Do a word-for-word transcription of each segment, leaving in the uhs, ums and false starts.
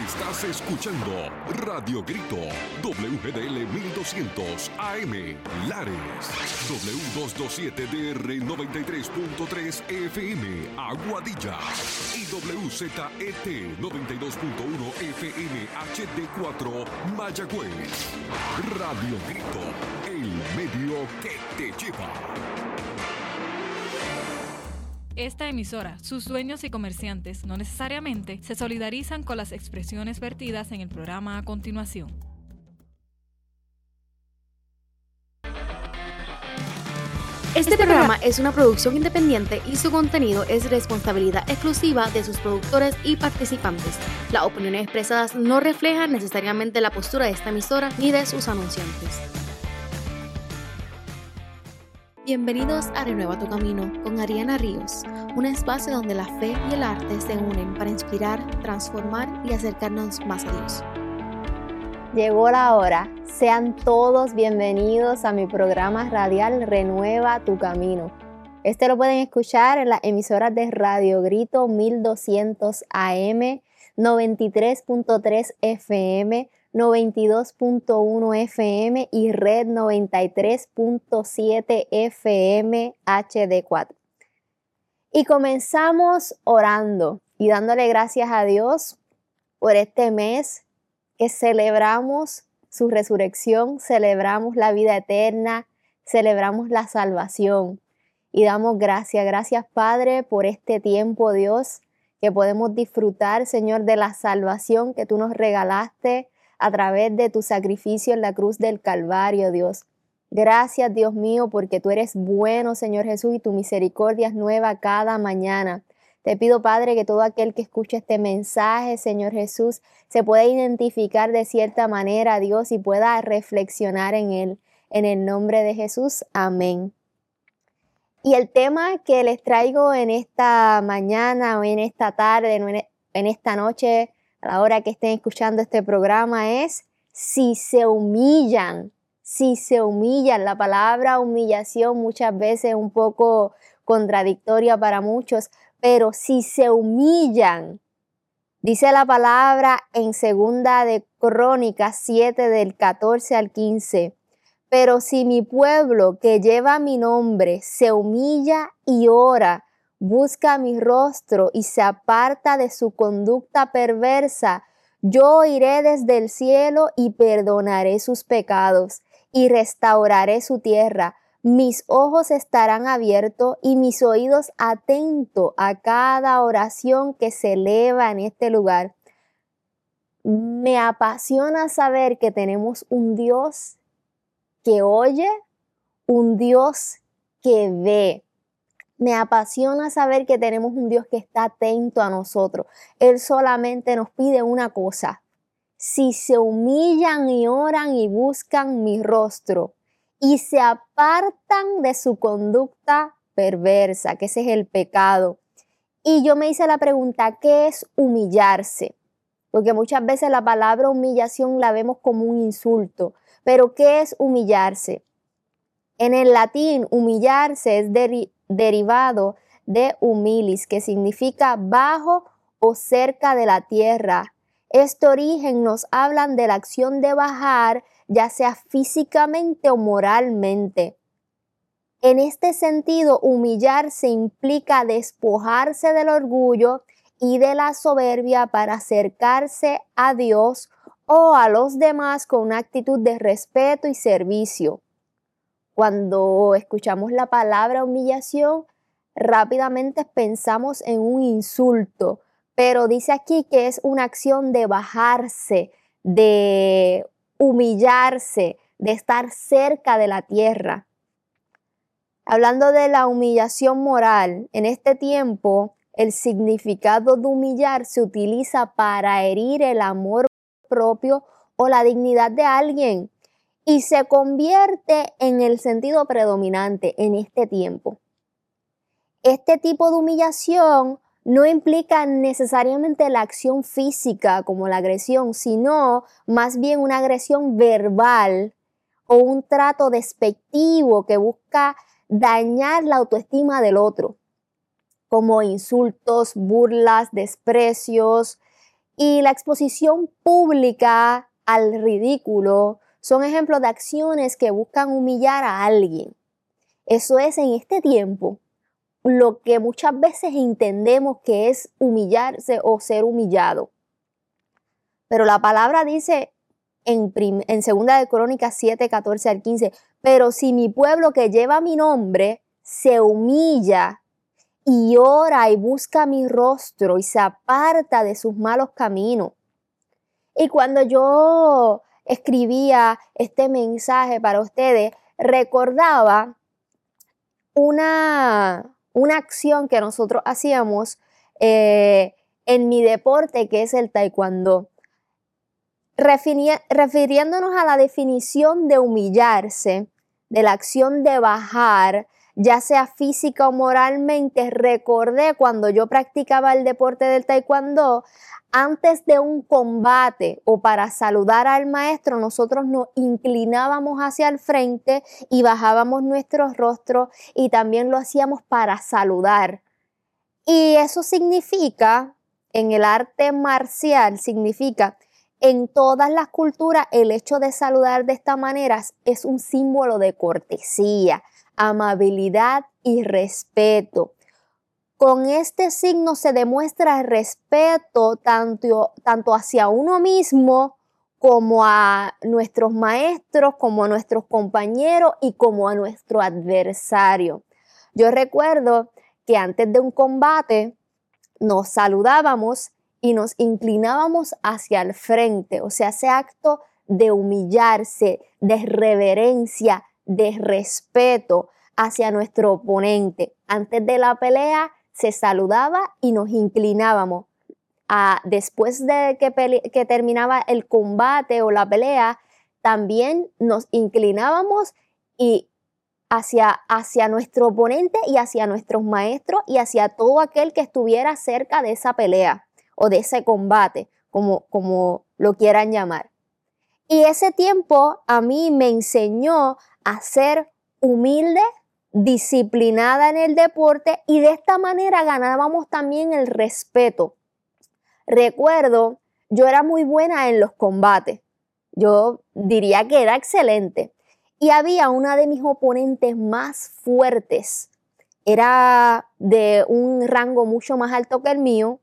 Estás escuchando Radio Grito, W G D L mil doscientos A M, Lares, W doscientos veintisiete D R noventa y tres punto tres F M, Aguadilla, y W Z E T noventa y dos punto uno F M H D cuatro, Mayagüez. Radio Grito, el medio que te lleva. Esta emisora, sus dueños y comerciantes no necesariamente se solidarizan con las expresiones vertidas en el programa a continuación. Este programa es una producción independiente y su contenido es responsabilidad exclusiva de sus productores y participantes. Las opiniones expresadas no reflejan necesariamente la postura de esta emisora ni de sus anunciantes. Bienvenidos a Renueva tu Camino con Ariana Ríos, un espacio donde la fe y el arte se unen para inspirar, transformar y acercarnos más a Dios. Llegó la hora. Sean todos bienvenidos a mi programa radial Renueva tu Camino. Este lo pueden escuchar en las emisoras de Radio Grito mil doscientos A M, noventa y tres punto tres F M, noventa y dos punto uno F M y Red noventa y tres punto siete F M H D cuatro. Y comenzamos orando y dándole gracias a Dios por este mes que celebramos su resurrección, celebramos la vida eterna, celebramos la salvación y damos gracias. Gracias, Padre, por este tiempo, Dios, que podemos disfrutar, Señor, de la salvación que tú nos regalaste a través de tu sacrificio en la cruz del Calvario, Dios. Gracias, Dios mío, porque tú eres bueno, Señor Jesús, y tu misericordia es nueva cada mañana. Te pido, Padre, que todo aquel que escuche este mensaje, Señor Jesús, se pueda identificar de cierta manera, Dios, y pueda reflexionar en él. En el nombre de Jesús, amén. Y el tema que les traigo en esta mañana o en esta tarde, en esta noche, a la hora que estén escuchando este programa, es si se humillan, si se humillan. La palabra humillación muchas veces es un poco contradictoria para muchos, pero si se humillan, dice la palabra en segunda de Crónicas siete del catorce al quince, pero si mi pueblo que lleva mi nombre se humilla y ora, busca mi rostro y se aparta de su conducta perversa, yo iré desde el cielo y perdonaré sus pecados y restauraré su tierra. Mis ojos estarán abiertos y mis oídos atentos a cada oración que se eleva en este lugar. Me apasiona saber que tenemos un Dios que oye, un Dios que ve. Me apasiona saber que tenemos un Dios que está atento a nosotros. Él solamente nos pide una cosa: si se humillan y oran y buscan mi rostro y se apartan de su conducta perversa, que ese es el pecado. Y yo me hice la pregunta, ¿qué es humillarse? Porque muchas veces la palabra humillación la vemos como un insulto, pero ¿qué es humillarse? En el latín, humillarse es deri- derivado de humilis, que significa bajo o cerca de la tierra. Este origen nos hablan de la acción de bajar, ya sea físicamente o moralmente. En este sentido, humillarse implica despojarse del orgullo y de la soberbia para acercarse a Dios o a los demás con una actitud de respeto y servicio. Cuando escuchamos la palabra humillación, rápidamente pensamos en un insulto, pero dice aquí que es una acción de bajarse, de humillarse, de estar cerca de la tierra. Hablando de la humillación moral, en este tiempo el significado de humillar se utiliza para herir el amor propio o la dignidad de alguien y se convierte en el sentido predominante en este tiempo. Este tipo de humillación no implica necesariamente la acción física como la agresión, sino más bien una agresión verbal o un trato despectivo que busca dañar la autoestima del otro, como insultos, burlas, desprecios Y la exposición pública al ridículo son ejemplos de acciones que buscan humillar a alguien. Eso es en este tiempo lo que muchas veces entendemos que es humillarse o ser humillado. Pero la palabra dice en, prim- en segunda de Crónicas siete, catorce al quince, pero si mi pueblo que lleva mi nombre se humilla y ora y busca mi rostro y se aparta de sus malos caminos. Y cuando yo escribía este mensaje para ustedes, recordaba una, una acción que nosotros hacíamos eh, en mi deporte, que es el taekwondo. Refiri- refiriéndonos a la definición de humillarse, de la acción de bajar, ya sea física o moralmente, recordé cuando yo practicaba el deporte del taekwondo, antes de un combate o para saludar al maestro, nosotros nos inclinábamos hacia el frente y bajábamos nuestros rostros y también lo hacíamos para saludar. Y eso significa, en el arte marcial, significa, en todas las culturas, el hecho de saludar de esta manera es un símbolo de cortesía, amabilidad y respeto. Con este signo se demuestra el respeto tanto, tanto hacia uno mismo como a nuestros maestros, como a nuestros compañeros y como a nuestro adversario. Yo recuerdo que antes de un combate nos saludábamos y nos inclinábamos hacia el frente, o sea, ese acto de humillarse, de reverencia, de respeto hacia nuestro oponente. Antes de la pelea se saludaba y nos inclinábamos. Ah, después de que, pele- que terminaba el combate o la pelea, también nos inclinábamos y hacia, hacia nuestro oponente y hacia nuestros maestros y hacia todo aquel que estuviera cerca de esa pelea o de ese combate, como, como lo quieran llamar. Y ese tiempo a mí me enseñó a ser humilde, disciplinada en el deporte y de esta manera ganábamos también el respeto. Recuerdo, yo era muy buena en los combates. Yo diría que era excelente. Y había una de mis oponentes más fuertes. Era de un rango mucho más alto que el mío.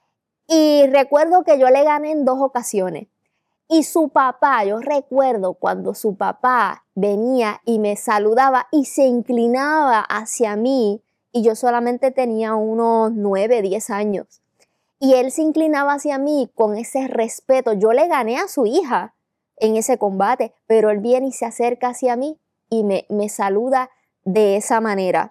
Y recuerdo que yo le gané en dos ocasiones. Y su papá, yo recuerdo cuando su papá venía y me saludaba y se inclinaba hacia mí, y yo solamente tenía unos nueve, diez años. Y él se inclinaba hacia mí con ese respeto. Yo le gané a su hija en ese combate, pero él viene y se acerca hacia mí y me, me saluda de esa manera.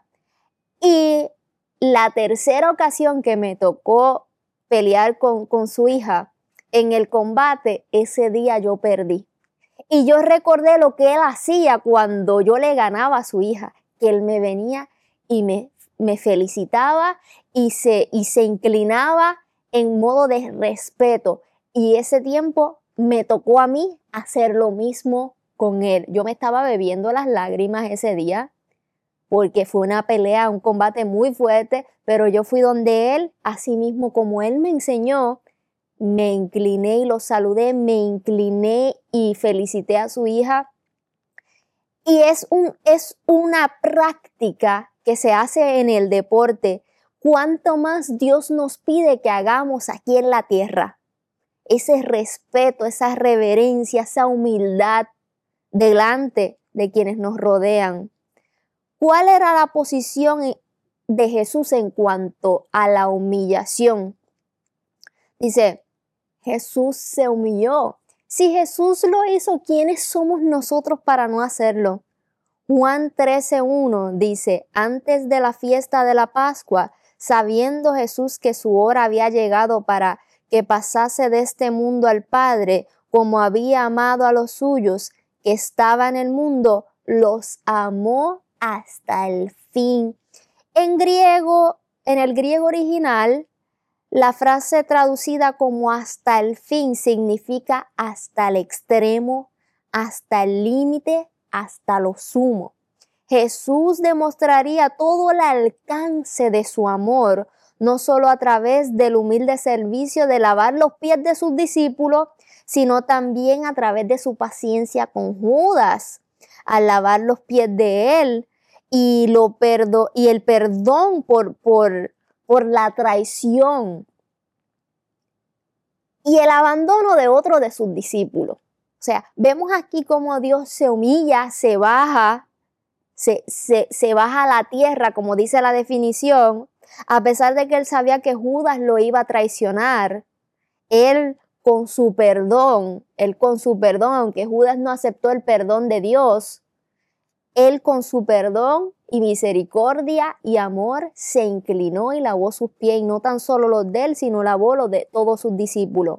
Y la tercera ocasión que me tocó pelear con, con su hija, en el combate, ese día yo perdí. Y yo recordé lo que él hacía cuando yo le ganaba a su hija, que él me venía y me, me felicitaba y se, y se inclinaba en modo de respeto. Y ese tiempo me tocó a mí hacer lo mismo con él. Yo me estaba bebiendo las lágrimas ese día porque fue una pelea, un combate muy fuerte, pero yo fui donde él, así mismo como él me enseñó, me incliné y lo saludé, me incliné y felicité a su hija. Y es, un, es una práctica que se hace en el deporte. ¿Cuánto más Dios nos pide que hagamos aquí en la tierra? Ese respeto, esa reverencia, esa humildad delante de quienes nos rodean. ¿Cuál era la posición de Jesús en cuanto a la humillación? Dice, Jesús se humilló. Si Jesús lo hizo, ¿quiénes somos nosotros para no hacerlo? Juan trece uno dice, antes de la fiesta de la Pascua, sabiendo Jesús que su hora había llegado para que pasase de este mundo al Padre, como había amado a los suyos que estaban en el mundo, los amó hasta el fin. En griego, en el griego original, la frase traducida como hasta el fin significa hasta el extremo, hasta el límite, hasta lo sumo. Jesús demostraría todo el alcance de su amor, no solo a través del humilde servicio de lavar los pies de sus discípulos, sino también a través de su paciencia con Judas, al lavar los pies de él y, lo perdo, y el perdón por, por, por la traición y el abandono de otro de sus discípulos. O sea, vemos aquí cómo Dios se humilla, se baja, se, se, se baja a la tierra, como dice la definición, a pesar de que él sabía que Judas lo iba a traicionar. Él con su perdón, él con su perdón, aunque Judas no aceptó el perdón de Dios, él con su perdón y misericordia y amor se inclinó y lavó sus pies, y no tan solo los de él, sino lavó los de todos sus discípulos.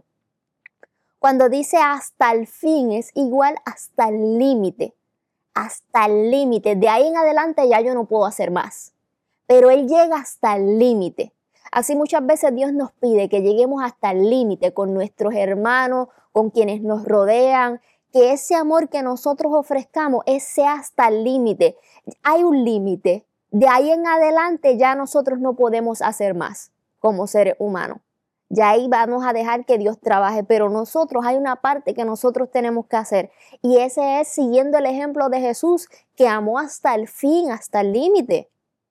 Cuando dice hasta el fin, es igual hasta el límite, hasta el límite. De ahí en adelante ya yo no puedo hacer más, pero él llega hasta el límite. Así muchas veces Dios nos pide que lleguemos hasta el límite con nuestros hermanos, con quienes nos rodean, que ese amor que nosotros ofrezcamos ese hasta el límite. Hay un límite. De ahí en adelante ya nosotros no podemos hacer más como seres humanos. Ya ahí vamos a dejar que Dios trabaje, pero nosotros hay una parte que nosotros tenemos que hacer, y ese es siguiendo el ejemplo de Jesús, que amó hasta el fin, hasta el límite.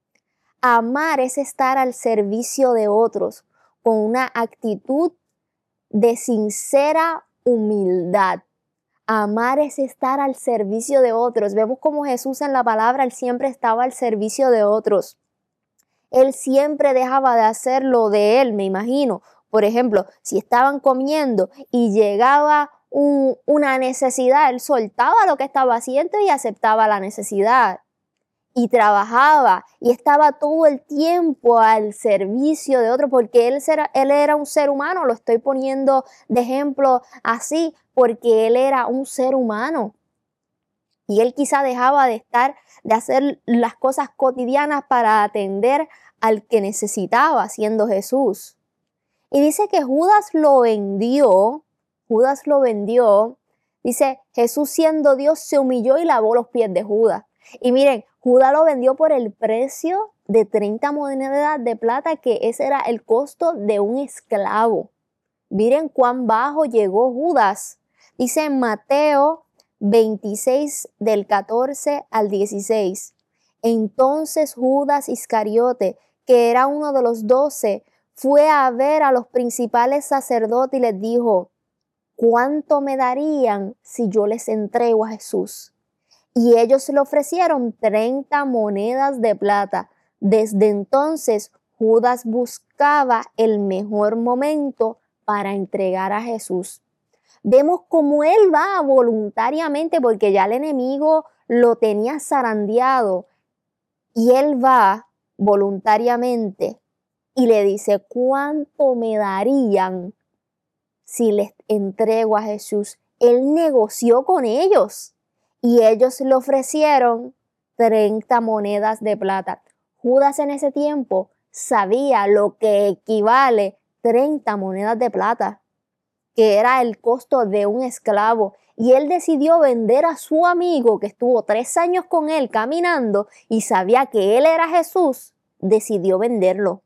Amar es estar al servicio de otros con una actitud de sincera humildad. Amar es estar al servicio de otros. Vemos como Jesús en la palabra, él siempre estaba al servicio de otros. Él siempre dejaba de hacer lo de él, me imagino. Por ejemplo, si estaban comiendo y llegaba un, una necesidad, él soltaba lo que estaba haciendo y aceptaba la necesidad. Y trabajaba y estaba todo el tiempo al servicio de otro, porque él era, él era un ser humano. Lo estoy poniendo de ejemplo así porque él era un ser humano. Y él quizá dejaba de estar, de hacer las cosas cotidianas para atender al que necesitaba, siendo Jesús. Y dice que Judas lo vendió, Judas lo vendió. Dice, Jesús siendo Dios se humilló y lavó los pies de Judas. Y miren, Judas lo vendió por el precio de treinta monedas de plata, que ese era el costo de un esclavo. Miren cuán bajo llegó Judas. Dice en Mateo veintiséis, del catorce al dieciséis. Entonces Judas Iscariote, que era uno de los doce, fue a ver a los principales sacerdotes y les dijo, ¿cuánto me darían si yo les entrego a Jesús? Y ellos le ofrecieron treinta monedas de plata. Desde entonces Judas buscaba el mejor momento para entregar a Jesús. Vemos cómo él va voluntariamente, porque ya el enemigo lo tenía zarandeado, y él va voluntariamente y le dice, ¿cuánto me darían si les entrego a Jesús? Él negoció con ellos y ellos le ofrecieron treinta monedas de plata. Judas en ese tiempo sabía lo que equivale treinta monedas de plata, que era el costo de un esclavo. Y él decidió vender a su amigo, que estuvo tres años con él caminando y sabía que él era Jesús, decidió venderlo.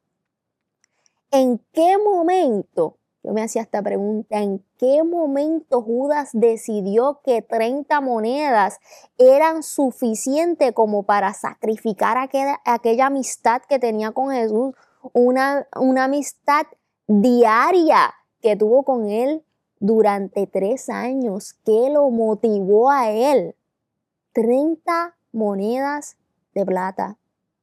¿En qué momento? Yo me hacía esta pregunta, ¿en qué momento Judas decidió que treinta monedas eran suficientes como para sacrificar aquella, aquella amistad que tenía con Jesús? Una, una amistad diaria que tuvo con él durante tres años. ¿Qué lo motivó a él? treinta monedas de plata.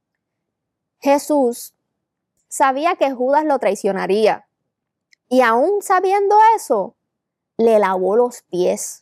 Jesús sabía que Judas lo traicionaría. Y aún sabiendo eso, le lavó los pies.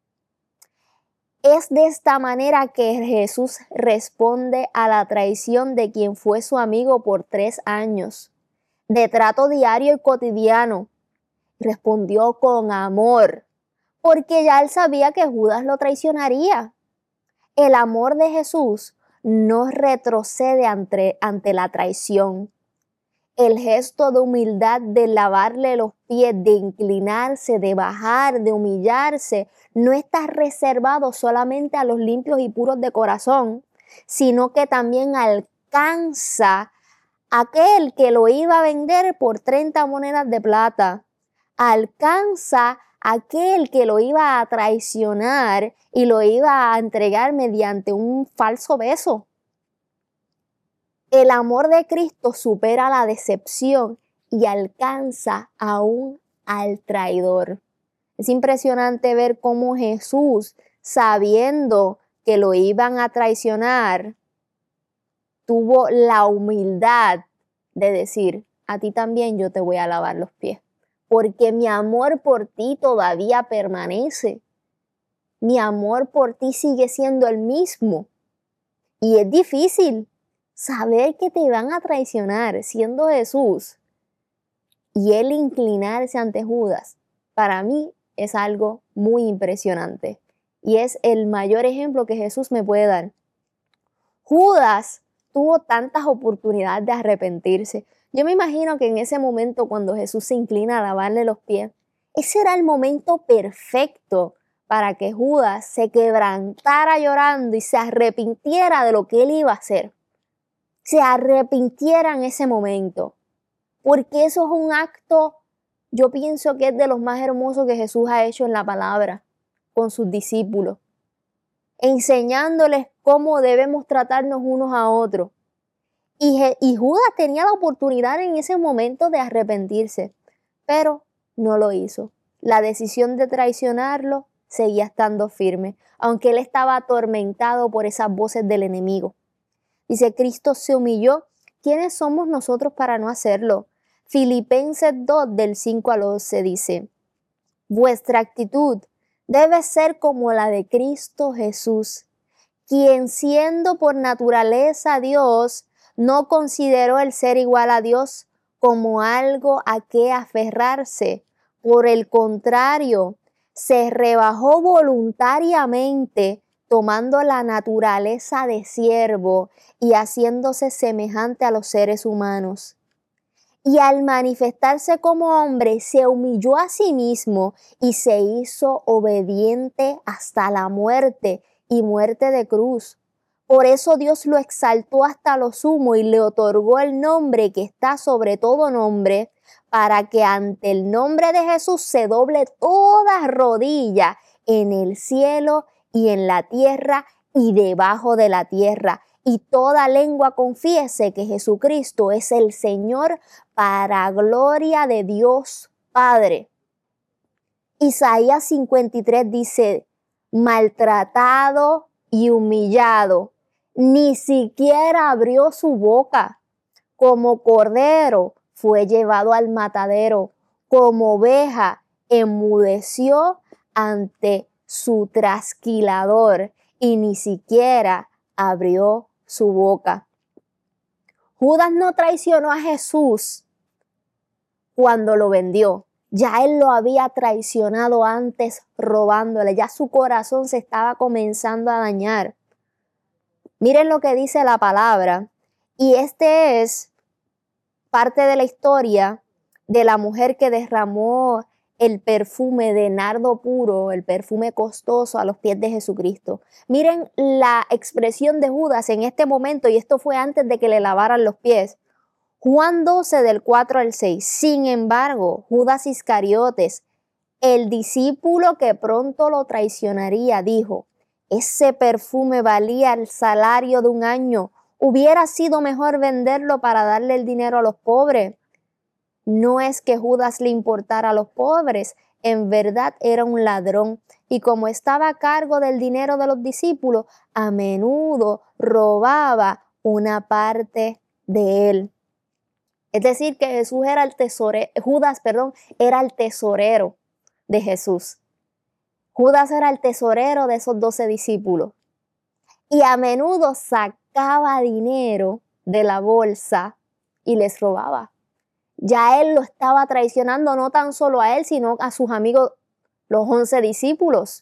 Es de esta manera que Jesús responde a la traición de quien fue su amigo por tres años, de trato diario y cotidiano. Respondió con amor, porque ya él sabía que Judas lo traicionaría. El amor de Jesús no retrocede ante, ante la traición. El gesto de humildad, de lavarle los pies, de inclinarse, de bajar, de humillarse, no está reservado solamente a los limpios y puros de corazón, sino que también alcanza aquel que lo iba a vender por treinta monedas de plata. Alcanza aquel que lo iba a traicionar y lo iba a entregar mediante un falso beso. El amor de Cristo supera la decepción y alcanza aún al traidor. Es impresionante ver cómo Jesús, sabiendo que lo iban a traicionar, tuvo la humildad de decir, a ti también yo te voy a lavar los pies, porque mi amor por ti todavía permanece. Mi amor por ti sigue siendo el mismo. Y es difícil saber que te van a traicionar siendo Jesús y él inclinarse ante Judas. Para mí es algo muy impresionante y es el mayor ejemplo que Jesús me puede dar. Judas tuvo tantas oportunidades de arrepentirse. Yo me imagino que en ese momento cuando Jesús se inclina a lavarle los pies, ese era el momento perfecto para que Judas se quebrantara llorando y se arrepintiera de lo que él iba a hacer. Se arrepintiera en ese momento. Porque eso es un acto, yo pienso que es de los más hermosos que Jesús ha hecho en la palabra con sus discípulos. Enseñándoles cómo debemos tratarnos unos a otros. Y, y Judas tenía la oportunidad en ese momento de arrepentirse, pero no lo hizo. La decisión de traicionarlo seguía estando firme, aunque él estaba atormentado por esas voces del enemigo. Dice, Cristo se humilló. ¿Quiénes somos nosotros para no hacerlo? Filipenses dos, del cinco al once dice, vuestra actitud debe ser como la de Cristo Jesús, quien siendo por naturaleza Dios, no consideró el ser igual a Dios como algo a que aferrarse. Por el contrario, se rebajó voluntariamente, tomando la naturaleza de siervo y haciéndose semejante a los seres humanos. Y al manifestarse como hombre, se humilló a sí mismo y se hizo obediente hasta la muerte y muerte de cruz. Por eso Dios lo exaltó hasta lo sumo y le otorgó el nombre que está sobre todo nombre, para que ante el nombre de Jesús se doble toda rodilla en el cielo y en la tierra y debajo de la tierra, y toda lengua confiese que Jesucristo es el Señor, para gloria de Dios Padre. Isaías cincuenta y tres dice, maltratado y humillado, ni siquiera abrió su boca. Como cordero fue llevado al matadero, como oveja enmudeció ante su trasquilador y ni siquiera abrió su boca. Judas no traicionó a Jesús cuando lo vendió. Ya él lo había traicionado antes robándole. Ya su corazón se estaba comenzando a dañar. Miren lo que dice la palabra. Y este es parte de la historia de la mujer que derramó el perfume de nardo puro, el perfume costoso a los pies de Jesucristo. Miren la expresión de Judas en este momento, y esto fue antes de que le lavaran los pies. Juan doce, del cuatro al seis. Sin embargo, Judas Iscariotes, el discípulo que pronto lo traicionaría, dijo, ese perfume valía el salario de un año. Hubiera sido mejor venderlo para darle el dinero a los pobres. No es que Judas le importara a los pobres, en verdad era un ladrón, y como estaba a cargo del dinero de los discípulos, a menudo robaba una parte de él. Es decir, que Jesús era el tesorero, Judas, perdón, era el tesorero de Jesús. Judas era el tesorero de esos doce discípulos. Y a menudo sacaba dinero de la bolsa y les robaba. Ya él lo estaba traicionando no tan solo a él, sino a sus amigos, los once discípulos.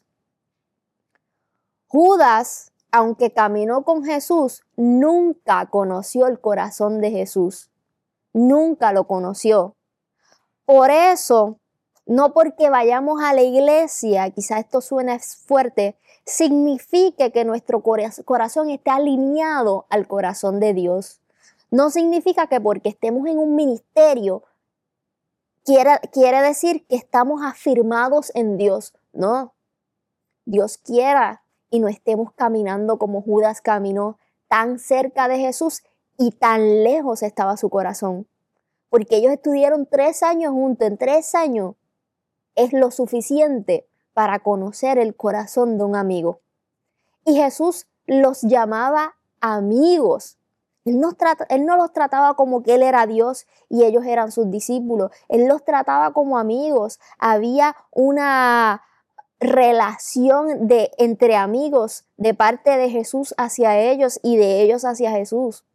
Judas, aunque caminó con Jesús, nunca conoció el corazón de Jesús. Nunca lo conoció. Por eso, no porque vayamos a la iglesia, quizás esto suene fuerte, signifique que nuestro corazón esté alineado al corazón de Dios. No significa que porque estemos en un ministerio quiere, quiere decir que estamos afirmados en Dios. No, Dios quiera y no estemos caminando como Judas caminó, tan cerca de Jesús y tan lejos estaba su corazón. Porque ellos estuvieron tres años juntos. En tres años es lo suficiente para conocer el corazón de un amigo. Y Jesús los llamaba amigos. Él, nos trata, él no los trataba como que Él era Dios y ellos eran sus discípulos. Él los trataba como amigos. Había una relación de, entre amigos de parte de Jesús hacia ellos y de ellos hacia Jesús.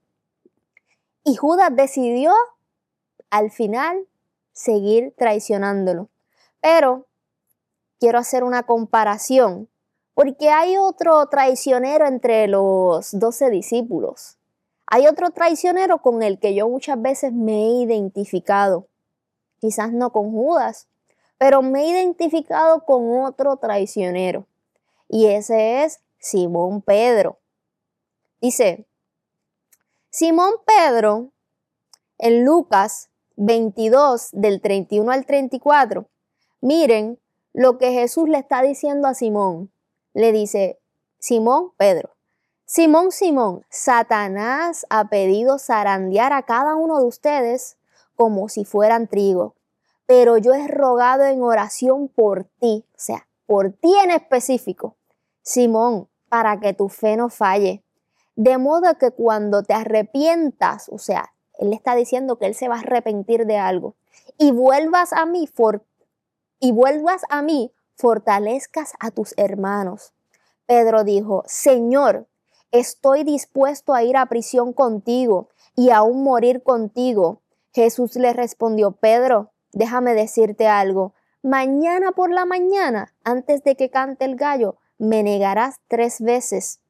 Y Judas decidió al final seguir traicionándolo. Pero quiero hacer una comparación, porque hay otro traicionero entre los doce discípulos. Hay otro traicionero con el que yo muchas veces me he identificado. Quizás no con Judas, pero me he identificado con otro traicionero. Y ese es Simón Pedro. Dice, Simón Pedro, en Lucas veintidós, del treinta y uno al treinta y cuatro, miren lo que Jesús le está diciendo a Simón. Le dice, Simón Pedro, Simón, Simón, Satanás ha pedido zarandear a cada uno de ustedes como si fueran trigo, pero yo he rogado en oración por ti, o sea, por ti en específico, Simón, para que tu fe no falle. De modo que cuando te arrepientas, o sea, él le está diciendo que él se va a arrepentir de algo, y vuelvas a mí, for, y vuelvas a mí, fortalezcas a tus hermanos. Pedro dijo, Señor, estoy dispuesto a ir a prisión contigo y aún morir contigo. Jesús le respondió, Pedro, déjame decirte algo. Mañana por la mañana, antes de que cante el gallo, me negarás tres veces.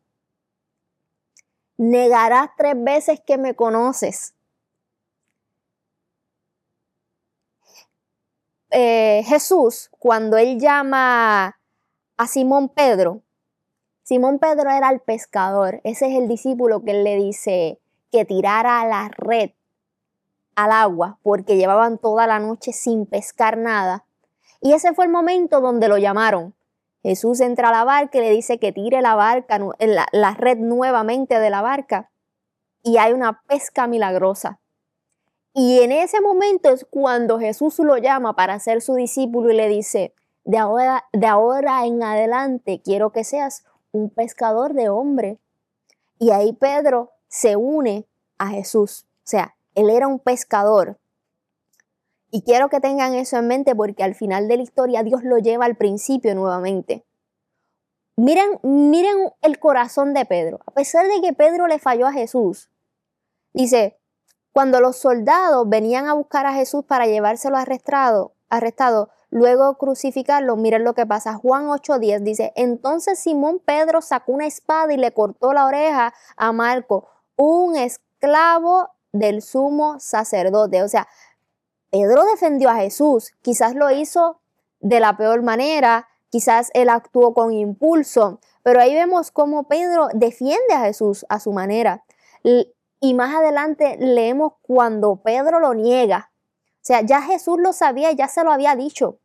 Negarás tres veces que me conoces. Eh, Jesús, cuando él llama a Simón Pedro, Simón Pedro era el pescador. Ese es el discípulo que él le dice que tirara la red al agua porque llevaban toda la noche sin pescar nada. Y ese fue el momento donde lo llamaron. Jesús entra a la barca y le dice que tire la barca, la, la red nuevamente de la barca. Y hay una pesca milagrosa. Y en ese momento es cuando Jesús lo llama para ser su discípulo y le dice, de ahora, de ahora en adelante quiero que seas un pescador de hombre. Y ahí Pedro se une a Jesús. O sea, él era un pescador. Y quiero que tengan eso en mente porque al final de la historia Dios lo lleva al principio nuevamente. Miren, miren el corazón de Pedro. A pesar de que Pedro le falló a Jesús, dice, cuando los soldados venían a buscar a Jesús para llevárselo arrestado, arrestado, luego crucificarlo, miren lo que pasa. Juan ocho diez dice, entonces Simón Pedro sacó una espada y le cortó la oreja a Malco, un esclavo del sumo sacerdote. O sea, Pedro defendió a Jesús. Quizás lo hizo de la peor manera, quizás él actuó con impulso, pero ahí vemos cómo Pedro defiende a Jesús a su manera. Y más adelante leemos cuando Pedro lo niega. O sea, ya Jesús lo sabía, ya se lo había dicho.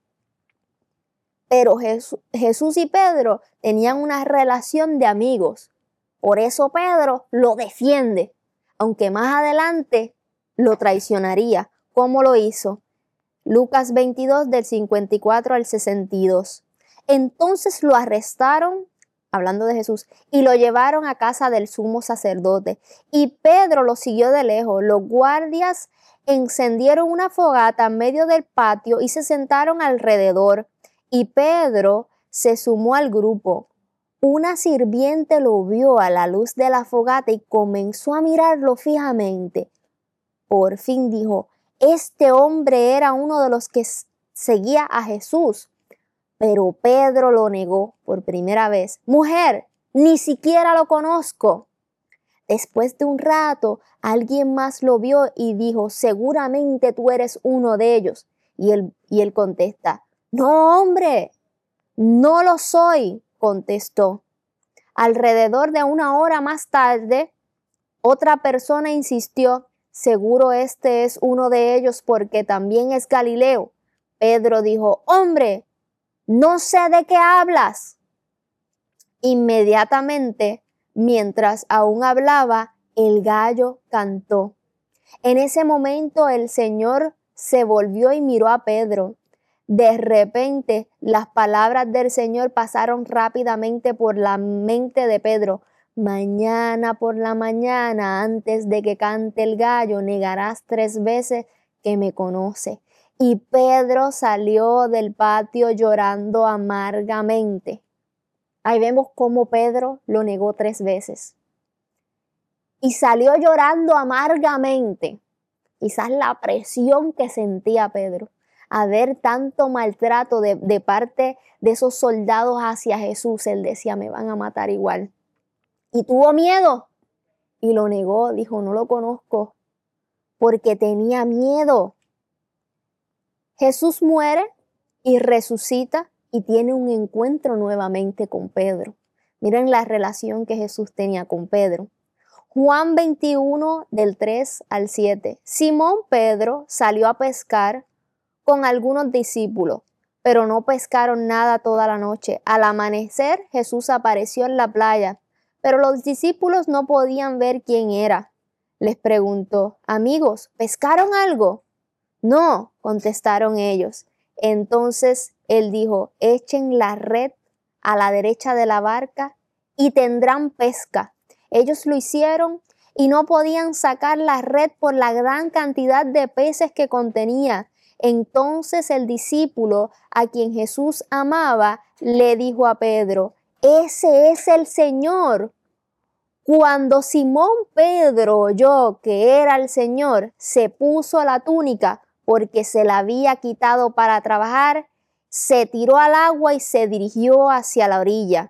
Pero Jesús, Jesús y Pedro tenían una relación de amigos. Por eso Pedro lo defiende, aunque más adelante lo traicionaría. ¿Cómo lo hizo? Lucas veintidós, del cincuenta y cuatro al sesenta y dos. Entonces lo arrestaron, hablando de Jesús, y lo llevaron a casa del sumo sacerdote. Y Pedro lo siguió de lejos. Los guardias encendieron una fogata en medio del patio y se sentaron alrededor. Y Pedro se sumó al grupo. Una sirviente lo vio a la luz de la fogata y comenzó a mirarlo fijamente. Por fin dijo, este hombre era uno de los que seguía a Jesús. Pero Pedro lo negó por primera vez. Mujer, ni siquiera lo conozco. Después de un rato, alguien más lo vio y dijo, seguramente tú eres uno de ellos. Y él, y él contesta, no, hombre, no lo soy, contestó. Alrededor de una hora más tarde, otra persona insistió, seguro este es uno de ellos porque también es Galileo. Pedro dijo, hombre, no sé de qué hablas. Inmediatamente, mientras aún hablaba, el gallo cantó. En ese momento el Señor se volvió y miró a Pedro. De repente, las palabras del Señor pasaron rápidamente por la mente de Pedro. Mañana por la mañana, antes de que cante el gallo, negarás tres veces que me conoces. Y Pedro salió del patio llorando amargamente. Ahí vemos cómo Pedro lo negó tres veces. Y salió llorando amargamente. Quizás la presión que sentía Pedro a ver tanto maltrato de, de parte de esos soldados hacia Jesús. Él decía, me van a matar igual. Y tuvo miedo y lo negó. Dijo, no lo conozco, porque tenía miedo. Jesús muere y resucita y tiene un encuentro nuevamente con Pedro. Miren la relación que Jesús tenía con Pedro. Juan veintiuno, del tres al siete. Simón Pedro salió a pescar con algunos discípulos, pero no pescaron nada toda la noche. Al amanecer, Jesús apareció en la playa, pero los discípulos no podían ver quién era. Les preguntó, amigos, ¿pescaron algo? No, contestaron ellos. Entonces él dijo, echen la red a la derecha de la barca y tendrán pesca. Ellos lo hicieron y no podían sacar la red por la gran cantidad de peces que contenía. Entonces el discípulo a quien Jesús amaba le dijo a Pedro, ese es el Señor. Cuando Simón Pedro oyó que era el Señor, se puso la túnica porque se la había quitado para trabajar, se tiró al agua y se dirigió hacia la orilla.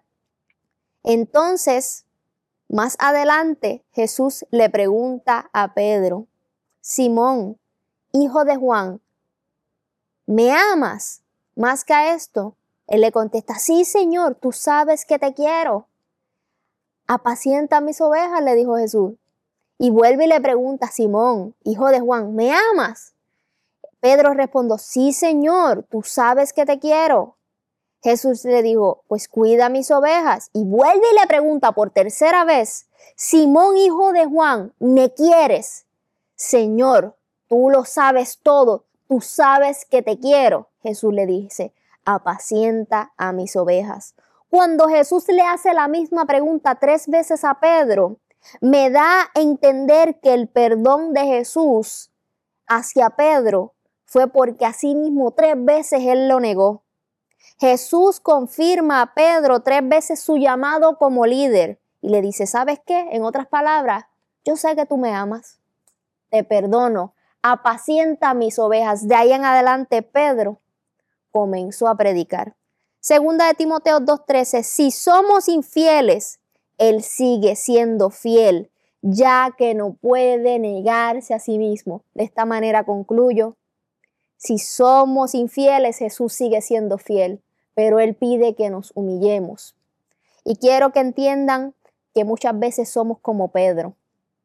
Entonces, más adelante, Jesús le pregunta a Pedro, Simón, hijo de Juan, ¿me amas más que a esto? Él le contesta, sí, Señor, tú sabes que te quiero. Apacienta mis ovejas, le dijo Jesús. Y vuelve y le pregunta, Simón, hijo de Juan, ¿me amas? Pedro respondió, sí, Señor, tú sabes que te quiero. Jesús le dijo, pues cuida mis ovejas. Y vuelve y le pregunta por tercera vez, Simón, hijo de Juan, ¿me quieres? Señor, tú lo sabes todo, tú sabes que te quiero. Jesús le dice, apacienta a mis ovejas. Cuando Jesús le hace la misma pregunta tres veces a Pedro, me da a entender que el perdón de Jesús hacia Pedro fue porque así mismo tres veces él lo negó. Jesús confirma a Pedro tres veces su llamado como líder y le dice, ¿sabes qué? En otras palabras, yo sé que tú me amas, te perdono, apacienta mis ovejas. De ahí en adelante Pedro comenzó a predicar. Segunda de Timoteo dos trece, si somos infieles, Él sigue siendo fiel, ya que no puede negarse a sí mismo. De esta manera concluyo. Si somos infieles, Jesús sigue siendo fiel, pero Él pide que nos humillemos. Y quiero que entiendan que muchas veces somos como Pedro.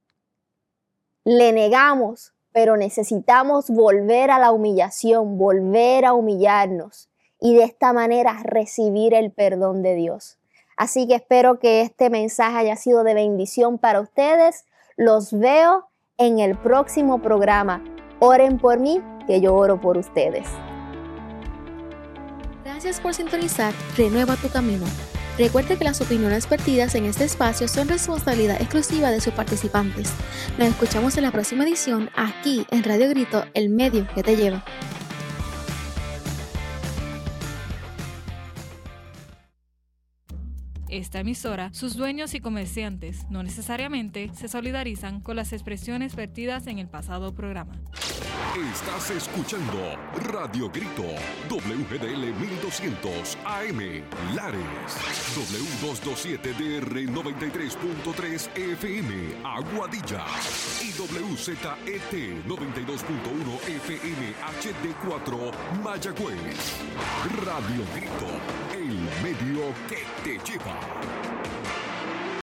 Le negamos, pero necesitamos volver a la humillación, volver a humillarnos. Y de esta manera recibir el perdón de Dios. Así que espero que este mensaje haya sido de bendición para ustedes. Los veo en el próximo programa. Oren por mí, que yo oro por ustedes. Gracias por sintonizar Renueva tu Camino. Recuerde que las opiniones vertidas en este espacio son responsabilidad exclusiva de sus participantes. Nos escuchamos en la próxima edición aquí en Radio Grito, el medio que te lleva. Esta emisora, sus dueños y comerciantes no necesariamente se solidarizan con las expresiones vertidas en el pasado programa. Estás escuchando Radio Grito, W G D L mil doscientos A M, Lares, W doscientos veintisiete D R noventa y tres punto tres F M, Aguadilla, y W Z E T noventa y dos punto uno F M H D cuatro, Mayagüez. Radio Grito, el medio que te lleva.